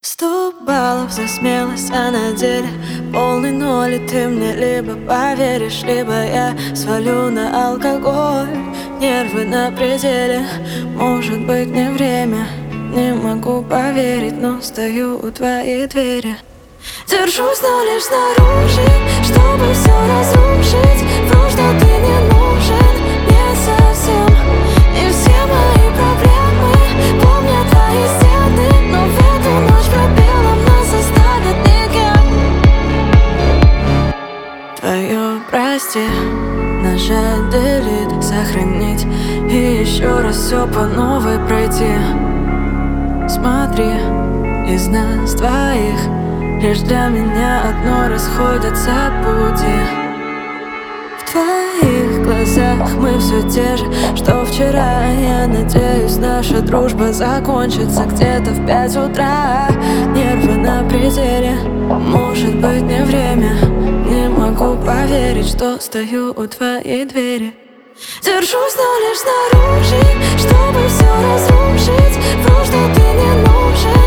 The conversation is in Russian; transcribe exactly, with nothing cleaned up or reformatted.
Сто баллов за смелость, а на деле полный ноль. И ты мне либо поверишь, либо я свалю на алкоголь. Нервы на пределе, может быть не время. Не могу поверить, но стою у твоей двери. Держусь, но лишь снаружи, чтобы все разрушить. Вру, что ты не нужен мне совсем. И все мои проблемы помнят твои стены. Но в эту ночь пробелом нас оставит никем. Твое прости, нажать delete, сохранить и еще раз все по новой пройти. Смотри, из нас двоих лишь для меня одно расходятся пути. В твоих глазах мы все те же, что вчера. Я надеюсь, наша дружба закончится где-то в пять утра. Нервы на пределе, может быть не время. Не могу поверить, что стою у твоей двери. Держусь, но лишь снаружи, чтобы все разрушить. Вру, что ты не нужен